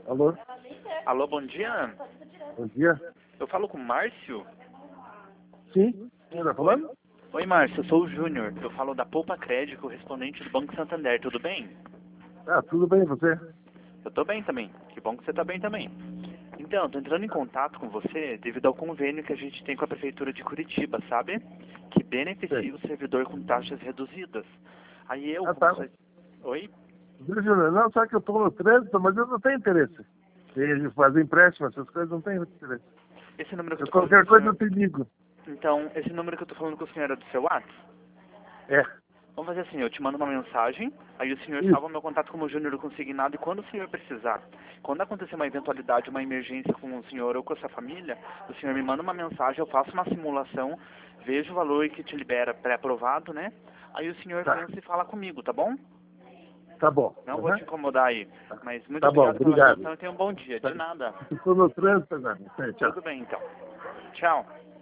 Alô? Alô, bom dia. Bom dia. Eu falo com o Márcio? Sim? Quem está falando? Oi, Márcio, eu sou o Júnior. Eu falo da Poupa Crédito, correspondente do Banco Santander. Tudo bem? Ah, tudo bem, você? Eu tô bem também. Que bom que você tá bem também. Então, eu tô entrando em contato com você devido ao convênio que a gente tem com a Prefeitura de Curitiba, sabe? Que beneficia Sim. o servidor com taxas reduzidas. Aí eu, Ah, como tá. sou... Oi? Viu, Júnior? Não, só que eu estou no trânsito, mas eu não tenho interesse. De fazer empréstimo, essas coisas, não tenho interesse. Esse número que eu Eu, tô falando qualquer com o coisa eu senhor... te ligo. Então, esse número que eu tô falando com o senhor é do seu WhatsApp? É. Vamos fazer assim, eu te mando uma mensagem, aí o senhor Isso. salva meu contato como Júnior Consignado, e quando o senhor precisar, quando acontecer uma eventualidade, uma emergência com o senhor ou com a sua família, o senhor me manda uma mensagem, eu faço uma simulação, vejo o valor que te libera pré-aprovado, né? Aí o senhor Tá. pensa e fala comigo, tá bom? Tá bom. Não vou Uhum. te incomodar aí, mas muito Tá bom, obrigado pela obrigado. atenção e tenha um bom dia. Tá. De nada. Estou no trânsito agora. Tchau. Tudo bem, então. Tchau.